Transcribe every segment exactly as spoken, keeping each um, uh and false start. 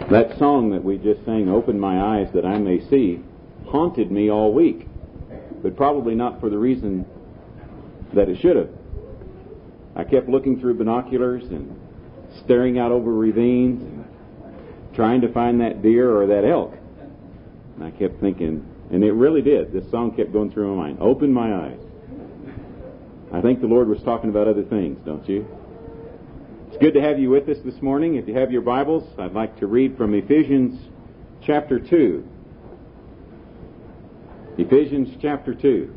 That song that we just sang, "Open My Eyes That I May See," haunted me all week, but probably not for the reason that it should have. I kept looking through binoculars and staring out over ravines and trying to find that deer or that elk. And I kept thinking, and it really did, this song kept going through my mind, "Open my eyes." I think the Lord was talking about other things, don't you? It's good to have you with us this morning. If you have your Bibles, I'd like to read from Ephesians chapter two. Ephesians chapter two.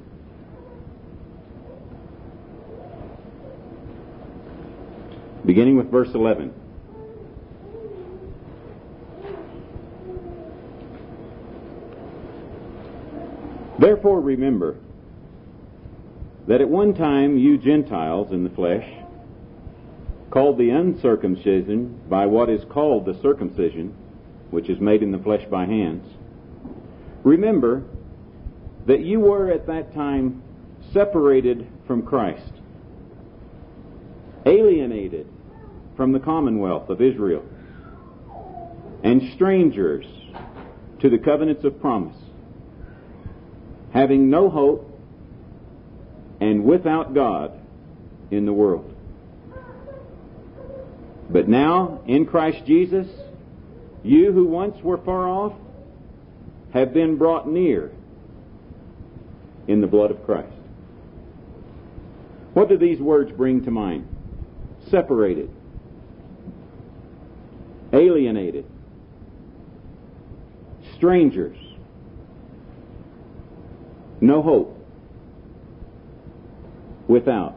Beginning with verse eleven. "Therefore remember that at one time you Gentiles in the flesh, called the uncircumcision by what is called the circumcision, which is made in the flesh by hands, remember that you were at that time separated from Christ, alienated from the commonwealth of Israel, and strangers to the covenants of promise, having no hope and without God in the world. But now, in Christ Jesus, you who once were far off have been brought near in the blood of Christ." What do these words bring to mind? Separated, alienated, strangers, no hope, without.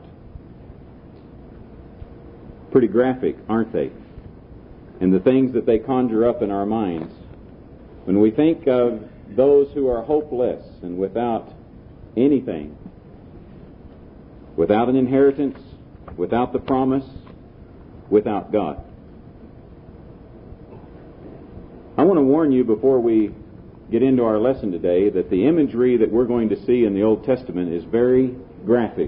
Pretty graphic, aren't they? And the things that they conjure up in our minds. When we think of those who are hopeless and without anything, without an inheritance, without the promise, without God. I want to warn you before we get into our lesson today that the imagery that we're going to see in the Old Testament is very graphic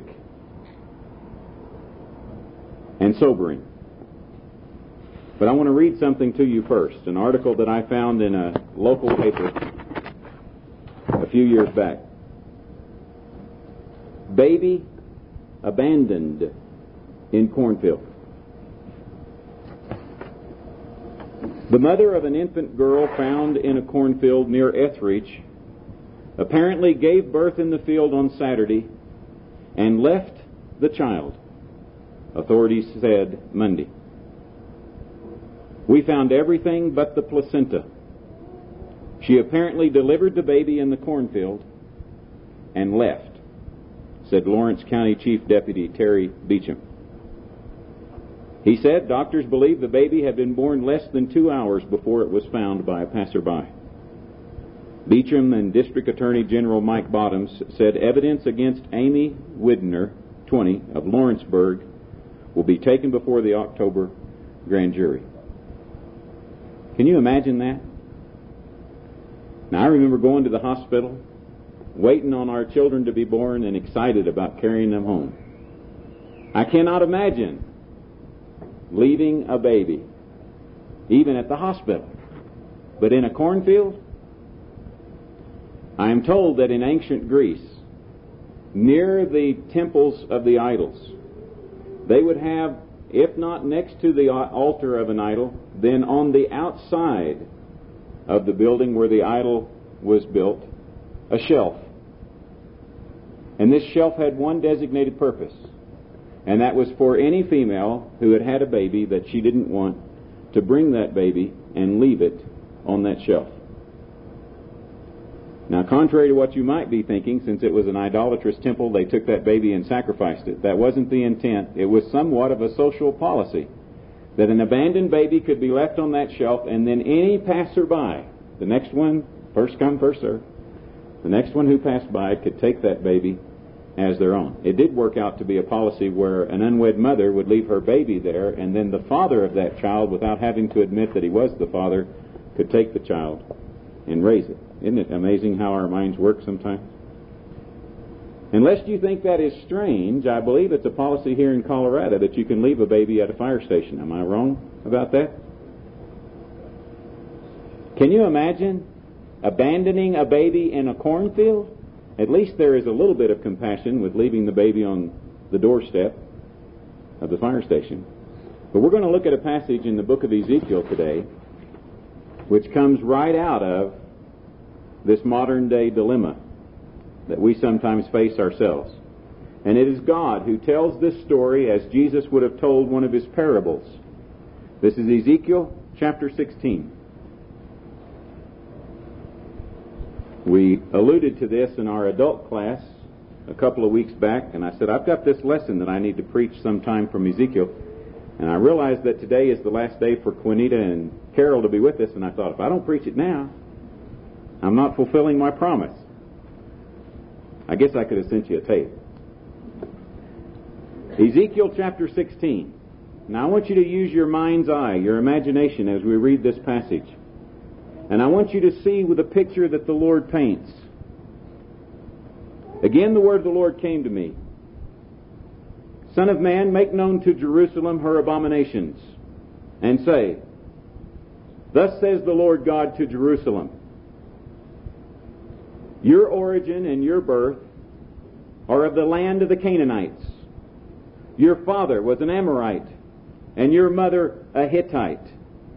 and sobering. But I want to read something to you first, an article that I found in a local paper a few years back. "Baby abandoned in cornfield." The mother of an infant girl found in a cornfield near Etheridge apparently gave birth in the field on Saturday and left the child, authorities said Monday. "We found everything but the placenta. She apparently delivered the baby in the cornfield and left," said Lawrence County Chief Deputy Terry Beecham. He said doctors believe the baby had been born less than two hours before it was found by a passerby. Beecham and District Attorney General Mike Bottoms said evidence against Amy Widner, twenty, of Lawrenceburg, will be taken before the October grand jury. Can you imagine that? Now, I remember going to the hospital, waiting on our children to be born, and excited about carrying them home. I cannot imagine leaving a baby, even at the hospital. But in a cornfield? I am told that in ancient Greece, near the temples of the idols, they would have, if not next to the altar of an idol, then on the outside of the building where the idol was built, a shelf. And this shelf had one designated purpose, and that was for any female who had had a baby that she didn't want to bring that baby and leave it on that shelf. Now, contrary to what you might be thinking, since it was an idolatrous temple, they took that baby and sacrificed it. That wasn't the intent. It was somewhat of a social policy, that an abandoned baby could be left on that shelf, and then any passerby, the next one, first come, first serve, the next one who passed by could take that baby as their own. It did work out to be a policy where an unwed mother would leave her baby there, and then the father of that child, without having to admit that he was the father, could take the child and raise it. Isn't it amazing how our minds work sometimes? Unless you think that is strange, I believe it's a policy here in Colorado that you can leave a baby at a fire station. Am I wrong about that? Can you imagine abandoning a baby in a cornfield? At least there is a little bit of compassion with leaving the baby on the doorstep of the fire station. But we're going to look at a passage in the book of Ezekiel today which comes right out of this modern day dilemma that we sometimes face ourselves. And it is God who tells this story as Jesus would have told one of his parables. This is Ezekiel chapter sixteen. We alluded to this in our adult class a couple of weeks back, and I said, I've got this lesson that I need to preach sometime from Ezekiel. And I realized that today is the last day for Quinita and Carol to be with us, and I thought, if I don't preach it now, I'm not fulfilling my promise. I guess I could have sent you a tape. Ezekiel chapter sixteen. Now I want you to use your mind's eye, your imagination as we read this passage. And I want you to see with the picture that the Lord paints. Again the word of the Lord came to me. Son of man, make known to Jerusalem her abominations, and say, Thus says the Lord God to Jerusalem, Your origin and your birth are of the land of the Canaanites. Your father was an Amorite, and your mother a Hittite.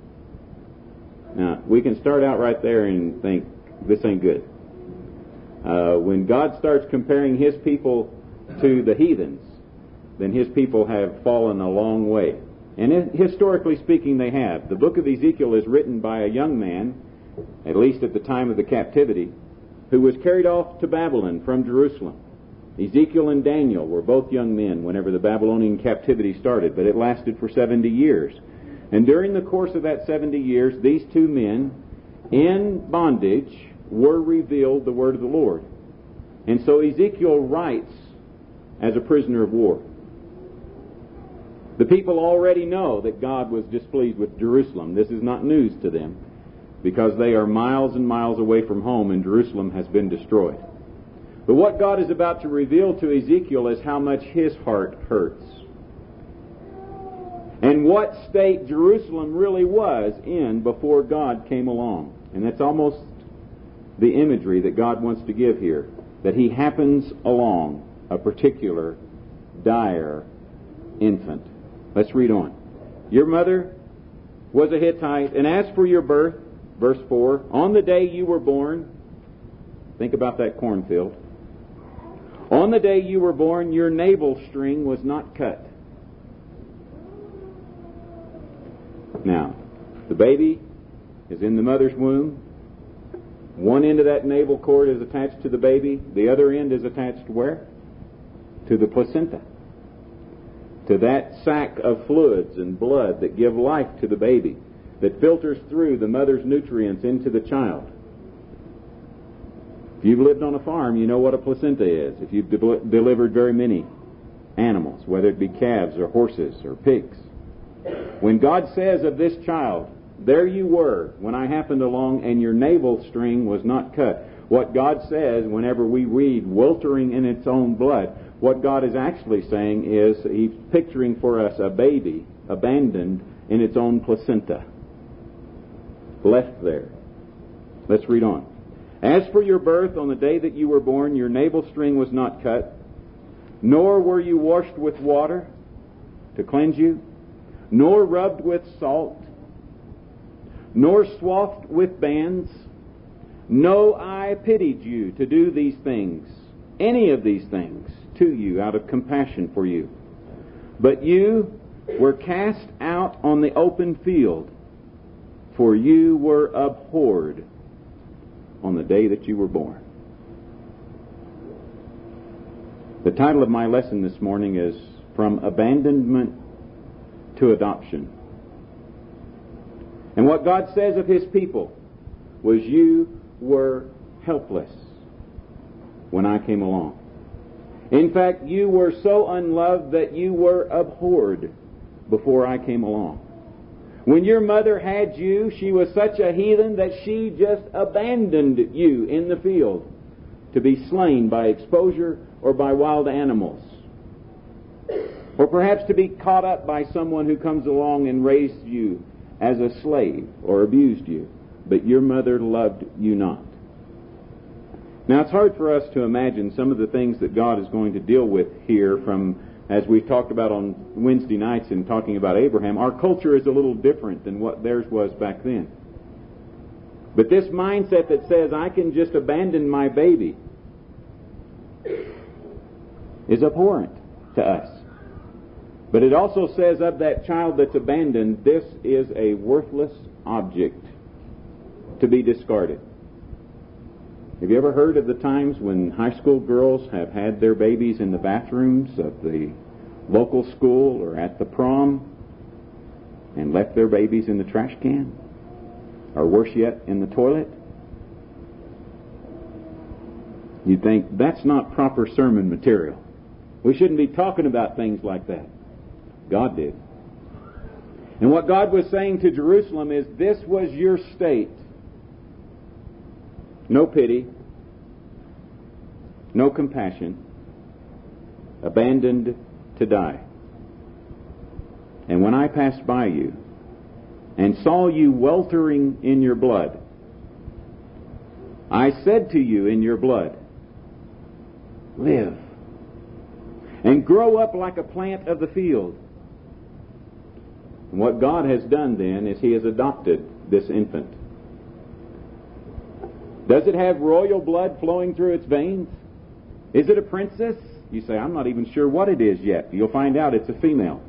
Now, we can start out right there and think, this ain't good. Uh, when God starts comparing his people to the heathens, then his people have fallen a long way. And it, historically speaking, they have. The book of Ezekiel is written by a young man, at least at the time of the captivity, who was carried off to Babylon from Jerusalem. Ezekiel and Daniel were both young men whenever the Babylonian captivity started, but it lasted for seventy years. And during the course of that seventy years, these two men, in bondage, were revealed the word of the Lord. And so Ezekiel writes as a prisoner of war. The people already know that God was displeased with Jerusalem. This is not news to them, because they are miles and miles away from home and Jerusalem has been destroyed. But what God is about to reveal to Ezekiel is how much his heart hurts, and what state Jerusalem really was in before God came along. And that's almost the imagery that God wants to give here, that he happens along a particular dire infant. Let's read on. Your mother was a Hittite, and as for your birth, verse four, on the day you were born, think about that cornfield, on the day you were born, your navel string was not cut. Now, the baby is in the mother's womb. One end of that navel cord is attached to the baby. The other end is attached where? To the placenta. To that sac of fluids and blood that give life to the baby, that filters through the mother's nutrients into the child. If you've lived on a farm, you know what a placenta is. If you've de- delivered very many animals, whether it be calves or horses or pigs. When God says of this child, there you were when I happened along and your navel string was not cut. What God says whenever we read weltering in its own blood, what God is actually saying is he's picturing for us a baby abandoned in its own placenta, left there. Let's read on. As for your birth, on the day that you were born, your navel string was not cut, nor were you washed with water to cleanse you, nor rubbed with salt, nor swathed with bands. No eye pitied you to do these things, any of these things, to you out of compassion for you. But you were cast out on the open field, for you were abhorred on the day that you were born. The title of my lesson this morning is From Abandonment to Adoption. And what God says of his people was, you were helpless when I came along. In fact, you were so unloved that you were abhorred before I came along. When your mother had you, she was such a heathen that she just abandoned you in the field to be slain by exposure or by wild animals. Or perhaps to be caught up by someone who comes along and raised you as a slave or abused you. but your mother loved you not. Now, it's hard for us to imagine some of the things that God is going to deal with here from, as we've talked about on Wednesday nights in talking about Abraham. Our culture is a little different than what theirs was back then. But this mindset that says, I can just abandon my baby, is abhorrent to us. But it also says of that child that's abandoned, this is a worthless object to be discarded. Have you ever heard of the times when high school girls have had their babies in the bathrooms of the local school or at the prom and left their babies in the trash can? Or worse yet, in the toilet? You'd think, that's not proper sermon material. We shouldn't be talking about things like that. God did. And what God was saying to Jerusalem is, this was your state. No pity, no compassion, abandoned to die. And when I passed by you and saw you weltering in your blood, I said to you in your blood, live, and grow up like a plant of the field. And what God has done then is He has adopted this infant. Does it have royal blood flowing through its veins? Is it a princess? You say, I'm not even sure what it is yet. You'll find out it's a female.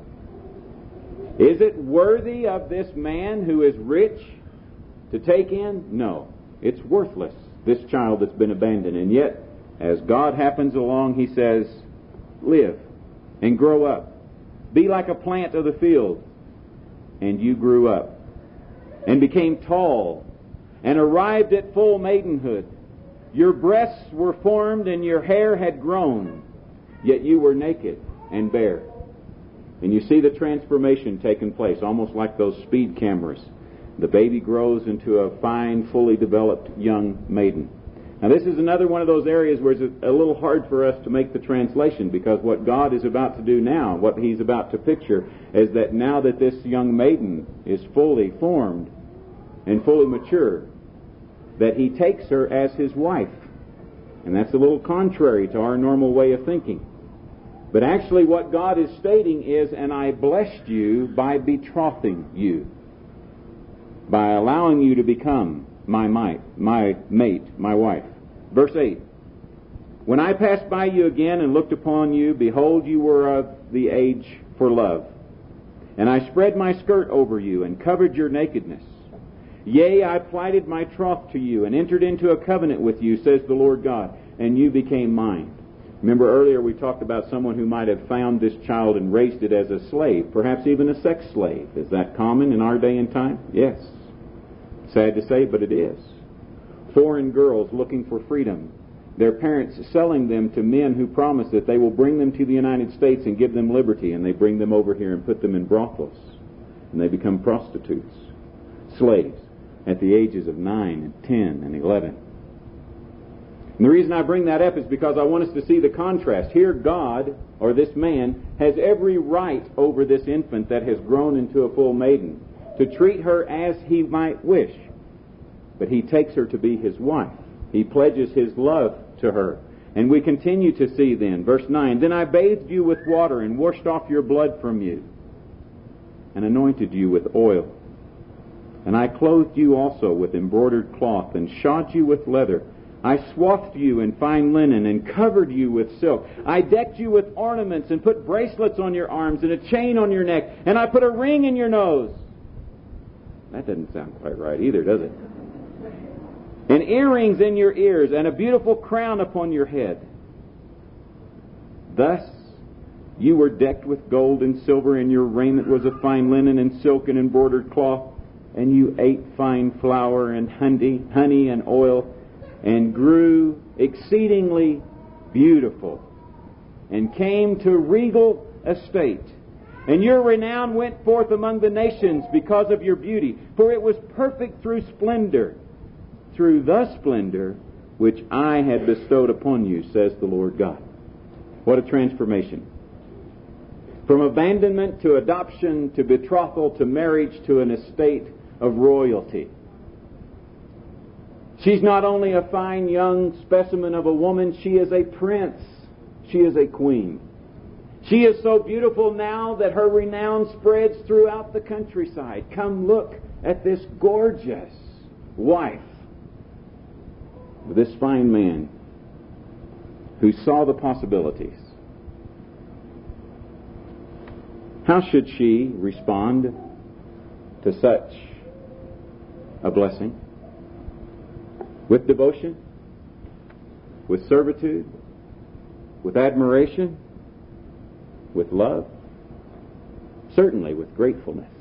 Is it worthy of this man who is rich to take in? No. It's worthless, this child that's been abandoned. And yet, as God happens along, He says, live and grow up. Be like a plant of the field. And you grew up and became tall and arrived at full maidenhood. Your breasts were formed and your hair had grown, yet you were naked and bare. And you see the transformation taking place, almost like those speed cameras. The baby grows into a fine, fully developed young maiden. Now, this is another one of those areas where it's a little hard for us to make the translation, because what God is about to do now, what He's about to picture, is that now that this young maiden is fully formed and fully mature, that He takes her as His wife. And that's a little contrary to our normal way of thinking. But actually what God is stating is, and I blessed you by betrothing you, by allowing you to become my mate, my mate, my wife. Verse eight. When I passed by you again and looked upon you, behold, you were of the age for love. And I spread my skirt over you and covered your nakedness. Yea, I plighted my troth to you and entered into a covenant with you, says the Lord God, and you became mine. Remember earlier we talked about someone who might have found this child and raised it as a slave, perhaps even a sex slave. Is that common in our day and time? Yes. Sad to say, but it is. Foreign girls looking for freedom. Their parents selling them to men who promise that they will bring them to the United States and give them liberty, and they bring them over here and put them in brothels. And they become prostitutes, slaves, at the ages of nine and ten and eleven. And the reason I bring that up is because I want us to see the contrast. Here God, or this man, has every right over this infant that has grown into a full maiden, to treat her as he might wish. But He takes her to be His wife. He pledges His love to her. And we continue to see then, verse nine, Then I bathed you with water and washed off your blood from you and anointed you with oil. And I clothed you also with embroidered cloth and shod you with leather. I swathed you in fine linen and covered you with silk. I decked you with ornaments and put bracelets on your arms and a chain on your neck. And I put a ring in your nose. That doesn't sound quite right either, does it? And earrings in your ears, and a beautiful crown upon your head. Thus you were decked with gold and silver, and your raiment was of fine linen and silk and embroidered cloth. And you ate fine flour and honey, honey and oil, and grew exceedingly beautiful, and came to regal estate. And your renown went forth among the nations because of your beauty, for it was perfect through splendor, through the splendor which I had bestowed upon you, says the Lord God. What a transformation. From abandonment to adoption to betrothal to marriage to an estate of royalty. She's not only a fine young specimen of a woman, she is a prince. She is a queen. She is so beautiful now that her renown spreads throughout the countryside. Come look at this gorgeous wife of this fine man who saw the possibilities. How should she respond to such a blessing? With devotion? With servitude? With admiration? With love? Certainly with gratefulness.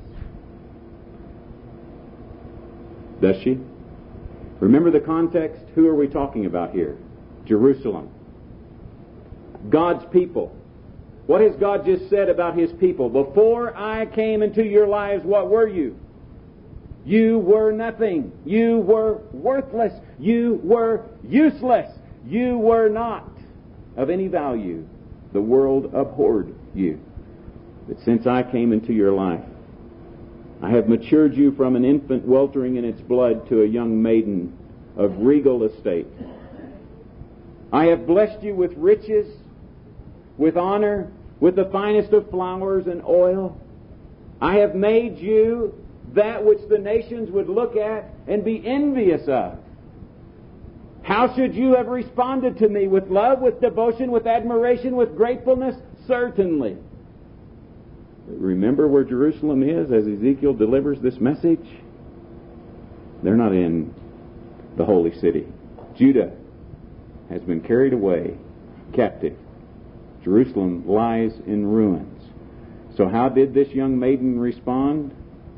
Does she? Remember the context? Who are we talking about here? Jerusalem. God's people. What has God just said about His people? Before I came into your lives, what were you? You were nothing. You were worthless. You were useless. You were not of any value. The world abhorred you. But since I came into your life, I have matured you from an infant weltering in its blood to a young maiden of regal estate. I have blessed you with riches, with honor, with the finest of flowers and oil. I have made you that which the nations would look at and be envious of. How should you have responded to me? With love, with devotion, with admiration, with gratefulness? Certainly. Remember where Jerusalem is as Ezekiel delivers this message? They're not in the holy city. Judah has been carried away captive. Jerusalem lies in ruins. So how did this young maiden respond?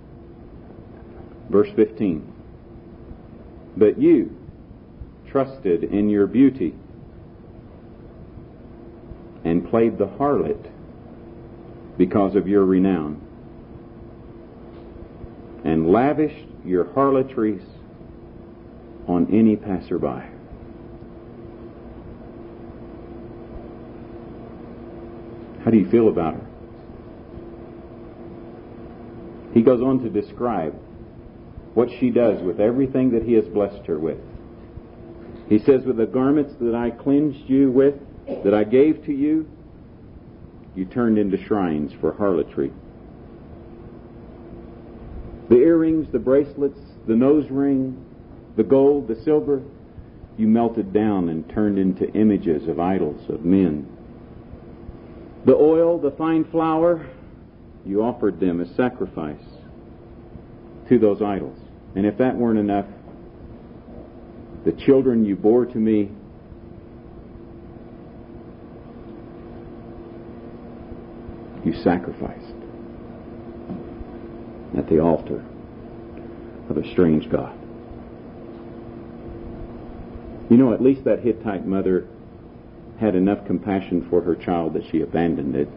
Verse fifteen. But you trusted in your beauty and played the harlot because of your renown, and lavished your harlotries on any passerby. How do you feel about her? He goes on to describe what she does with everything that He has blessed her with. He says, with the garments that I cleansed you with, that I gave to you, you turned into shrines for harlotry. The earrings, the bracelets, the nose ring, the gold, the silver, you melted down and turned into images of idols of men. The oil, the fine flour, you offered them as sacrifice to those idols. And if that weren't enough, the children you bore to me, you sacrificed at the altar of a strange god. You know, at least that Hittite mother had enough compassion for her child that she abandoned it.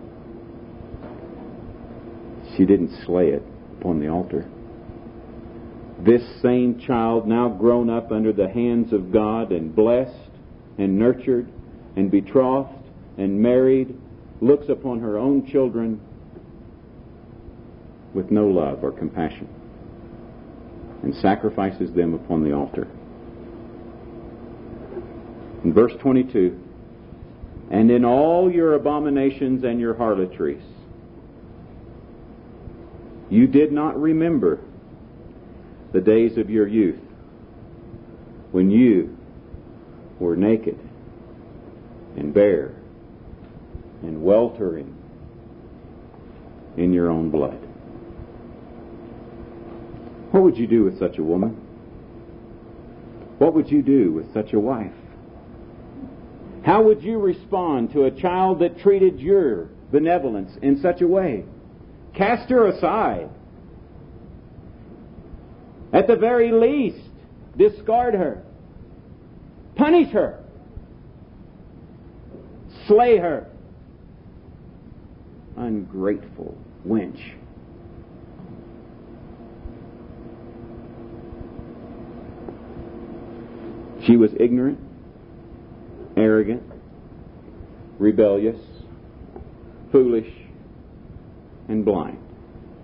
She didn't slay it upon the altar. This same child, now grown up under the hands of God and blessed and nurtured and betrothed and married, looks upon her own children with no love or compassion and sacrifices them upon the altar. In verse twenty-two, and in all your abominations and your harlotries, you did not remember the days of your youth, when you were naked and bare and weltering in your own blood. What would you do with such a woman? What would you do with such a wife? How would you respond to a child that treated your benevolence in such a way? Cast her aside. At the very least, discard her. Punish her. Slay her. Ungrateful wench. She was ignorant, arrogant, rebellious, foolish, and blind.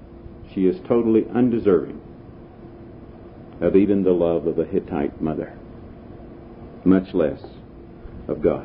She is totally undeserving of even the love of a Hittite mother. much less of God.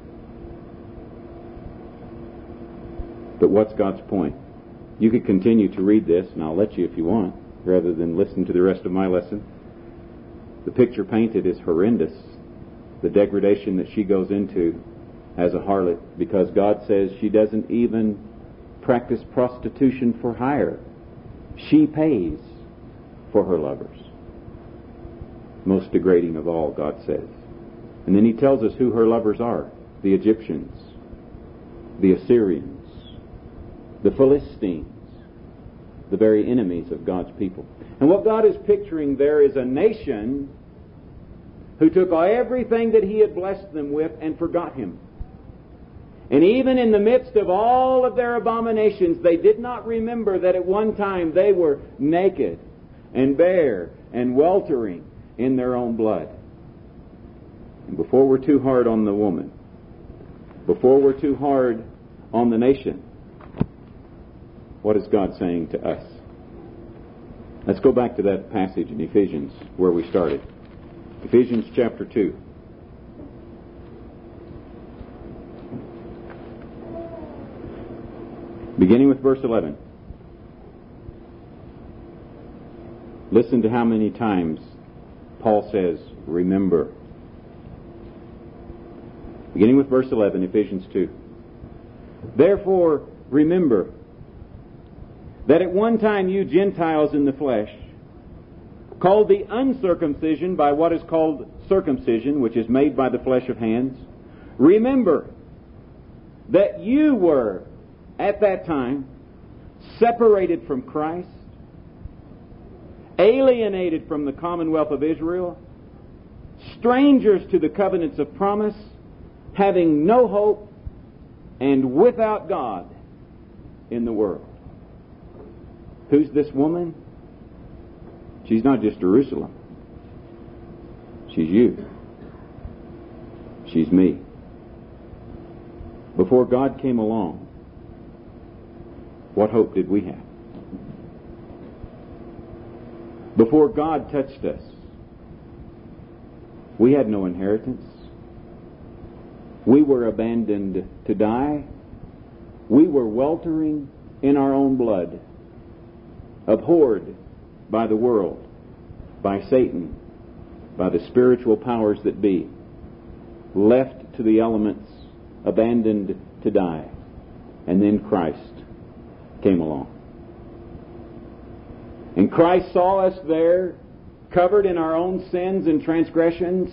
But what's God's point? You could continue to read this, and I'll let you if you want, rather than listen to the rest of my lesson. The picture painted is horrendous. The degradation that she goes into as a harlot, because God says she doesn't even practice prostitution for hire. She pays for her lovers. Most degrading of all, God says. And then He tells us who her lovers are. The Egyptians, the Assyrians, the Philistines, the very enemies of God's people. And what God is picturing there is a nation who took everything that He had blessed them with and forgot Him. And even in the midst of all of their abominations, they did not remember that at one time they were naked and bare and weltering in their own blood. And before we're too hard on the woman, before we're too hard on the nation, what is God saying to us? Let's go back to that passage in Ephesians where we started. Ephesians chapter two. Beginning with verse eleven. Listen to how many times Paul says, remember. Beginning with verse eleven, Ephesians two. Therefore, remember that at one time you Gentiles in the flesh, called the uncircumcision by what is called circumcision, which is made by the flesh of hands, remember that you were, at that time, separated from Christ, alienated from the commonwealth of Israel, strangers to the covenants of promise, having no hope, and without God in the world. Who's this woman? She's not just Jerusalem. She's you. She's me. Before God came along, what hope did we have? Before God touched us, we had no inheritance. We were abandoned to die. We were weltering in our own blood, abhorred by the world, by Satan, by the spiritual powers that be, left to the elements, abandoned to die. And then Christ came along. And Christ saw us there, covered in our own sins and transgressions,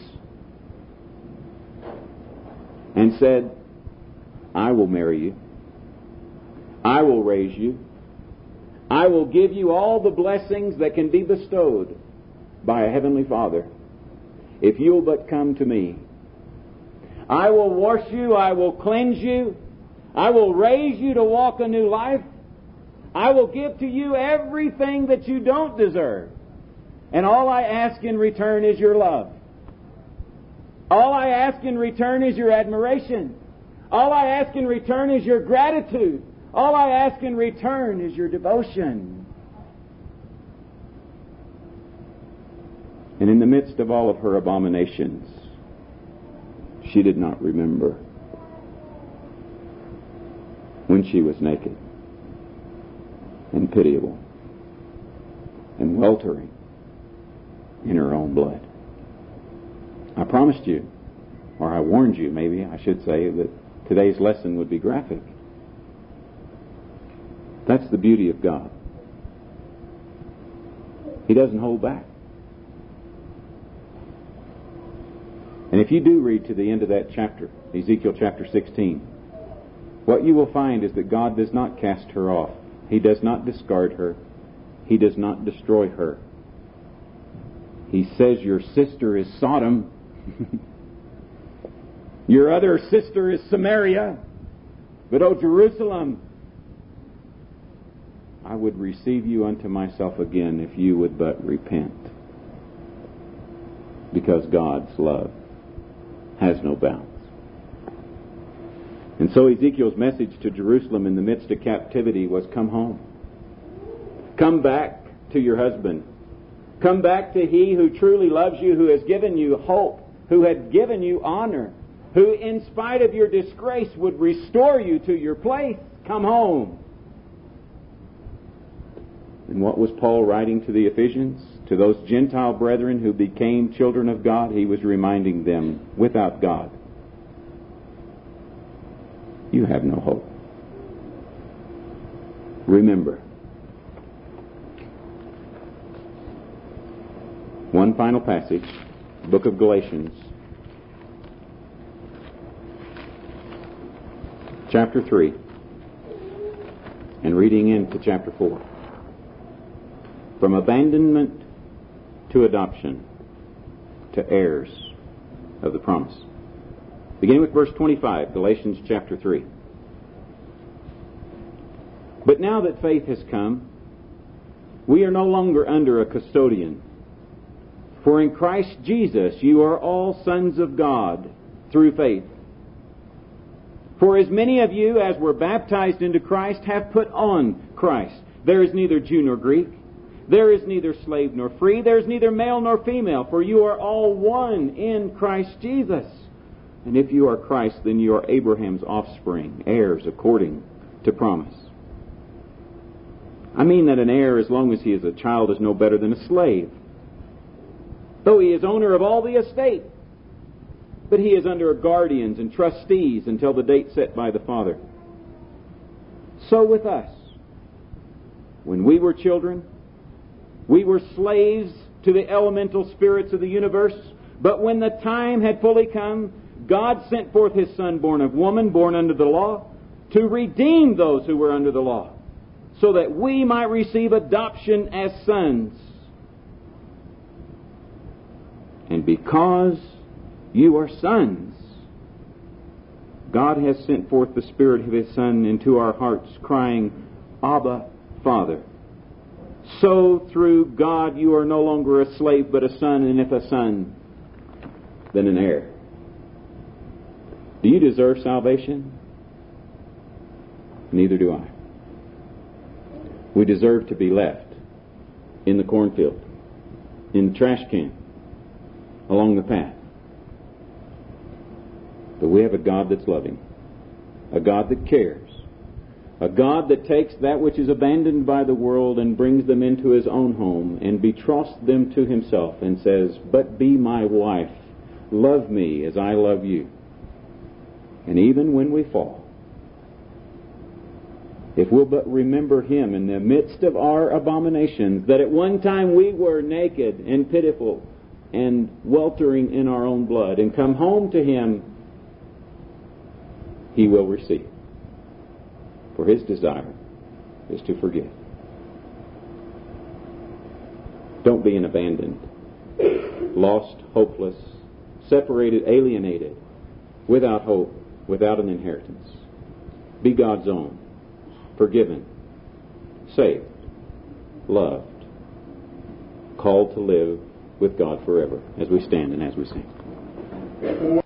and said, I will marry you. I will raise you. I will give you all the blessings that can be bestowed by a heavenly Father if you'll but come to me. I will wash you. I will cleanse you. I will raise you to walk a new life. I will give to you everything that you don't deserve. And all I ask in return is your love. All I ask in return is your admiration. All I ask in return is your gratitude. All I ask in return is your devotion. And in the midst of all of her abominations, she did not remember when she was naked and pitiable and weltering in her own blood. I promised you, or I warned you, maybe I should say, that today's lesson would be graphic. That's the beauty of God. He doesn't hold back. And if you do read to the end of that chapter, Ezekiel chapter sixteen, what you will find is that God does not cast her off. He does not discard her. He does not destroy her. He says, your sister is Sodom. Your other sister is Samaria. But, O Jerusalem, I would receive you unto myself again if you would but repent. Because God's love has no bounds. And so Ezekiel's message to Jerusalem in the midst of captivity was, come home. Come back to your husband. Come back to He who truly loves you, who has given you hope, who had given you honor, who in spite of your disgrace would restore you to your place. Come home. And what was Paul writing to the Ephesians? To those Gentile brethren who became children of God, he was reminding them, without God, you have no hope. Remember. One final passage, book of Galatians, chapter three, and reading into chapter four. From abandonment to adoption, to heirs of the promise. Beginning with verse twenty-five, Galatians chapter three. But now that faith has come, we are no longer under a custodian. For in Christ Jesus you are all sons of God through faith. For as many of you as were baptized into Christ have put on Christ. There is neither Jew nor Greek. There is neither slave nor free. There is neither male nor female. For you are all one in Christ Jesus. And if you are Christ, then you are Abraham's offspring, heirs according to promise. I mean that an heir, as long as he is a child, is no better than a slave, though he is owner of all the estate. But he is under guardians and trustees until the date set by the father. So with us. When we were children, we were slaves to the elemental spirits of the universe. But when the time had fully come, God sent forth His Son, born of woman, born under the law, to redeem those who were under the law, so that we might receive adoption as sons. And because you are sons, God has sent forth the Spirit of His Son into our hearts, crying, Abba, Father. So through God you are no longer a slave but a son, and if a son, then an heir. Do you deserve salvation? Neither do I. We deserve to be left in the cornfield, in the trash can, along the path. But we have a God that's loving, a God that cares, a God that takes that which is abandoned by the world and brings them into His own home and betrusts them to Himself and says, but be my wife, love me as I love you. And even when we fall, if we'll but remember Him in the midst of our abominations, that at one time we were naked and pitiful and weltering in our own blood, and come home to Him, He will receive. For His desire is to forgive. Don't be an abandoned, lost, hopeless, separated, alienated, without hope, without an inheritance. Be God's own, forgiven, saved, loved, called to live with God forever, as we stand and as we sing.